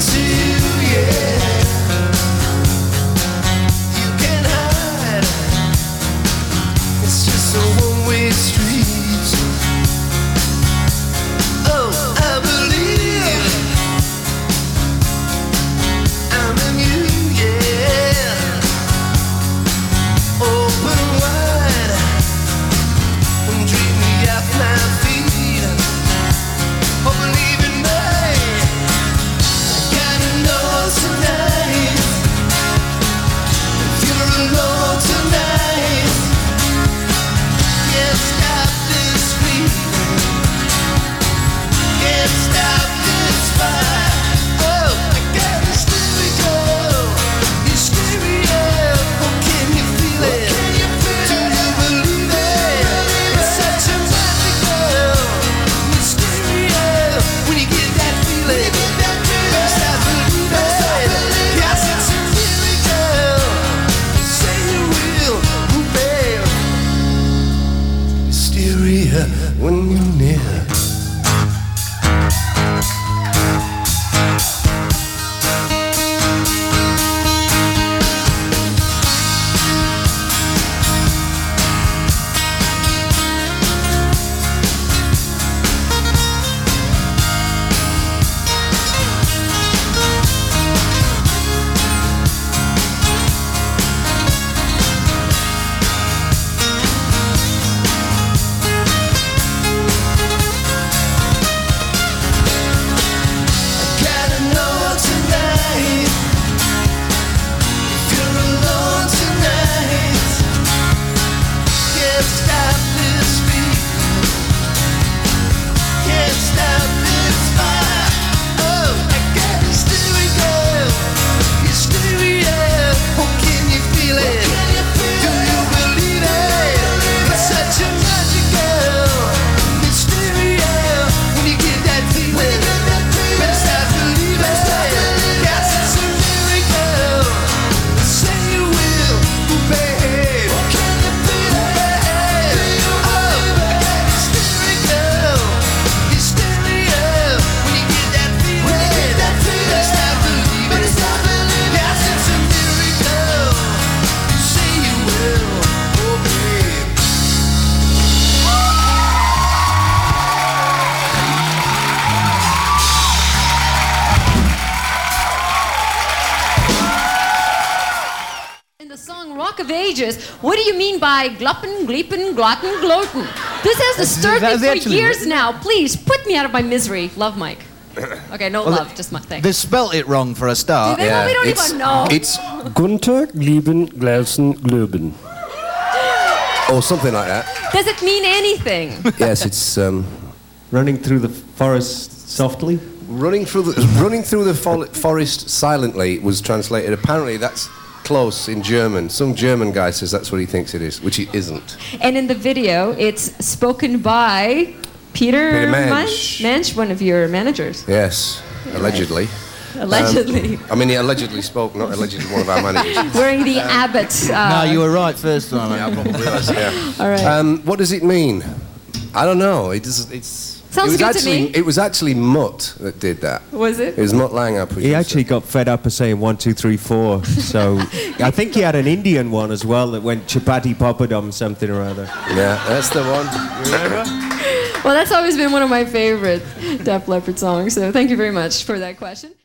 to you, yeah. You can't hide. It's just a one-way street. Oh, I believe I'm in you, yeah. Open wide and dream me off my feet. Oh, believe in me. I gotta know tonight. If you're alone tonight, can't stop this feeling. Can't stop this fire. Oh, I got a stereo. Your stereo. Oh, can you feel it? Do you believe it? It's such a magical stereo. When you get that feeling, don't stop believing. Yes, it's a miracle. Say you will, oh babe. Stereo when you're near. Gotta know tonight. If you're alone tonight, can't stop this feeling. Can't stop this fire. Oh, I got a stereo. Your stereo. Oh, can you feel it? Do you believe it? It's such a magical stereo. When you get that feeling, better start believing. Yes, it's a miracle. Say you will, oh babe. Can you feel it? Oh, I got a stereo. Your stereo. When you get that feeling, better start believing. Yes, it's a miracle. Say you will, oh babe. In the song Rock of Ages, what do you mean by gluppen, gleepen, glotten, gloten? This has disturbed me That's for actually years written. now. Please, put me out of my misery. Love, Mike. Okay, no love, just my thing. They spelt it wrong for a start. They well, we don't even know. It's Gunther, Glieben, Glausen, Glöben. or something like that. Does it mean anything? Yes, it's Running through the forest softly. running through the forest silently was translated. Apparently, that's close in German. Some German guy says that's what he thinks it is, which it isn't. And in the video, it's spoken by Peter Mensch. Mensch, one of your managers. Yes, allegedly. Allegedly. I mean, he allegedly spoke, not allegedly one of our managers. Wearing the Abbott. No, you were right first time. Yeah, I probably was, yeah. All right. What does it mean? I don't know. It's Sounds good to me. It was actually Mutt that did that. Was it? It was Mutt Lang, our producer. He actually got fed up of saying 1, 2, 3, 4. So I think he had an Indian one as well that went chapati papadum something or other. Yeah, that's the one. You remember? Well, that's always been one of my favorite Def Leppard songs. So thank you very much for that question.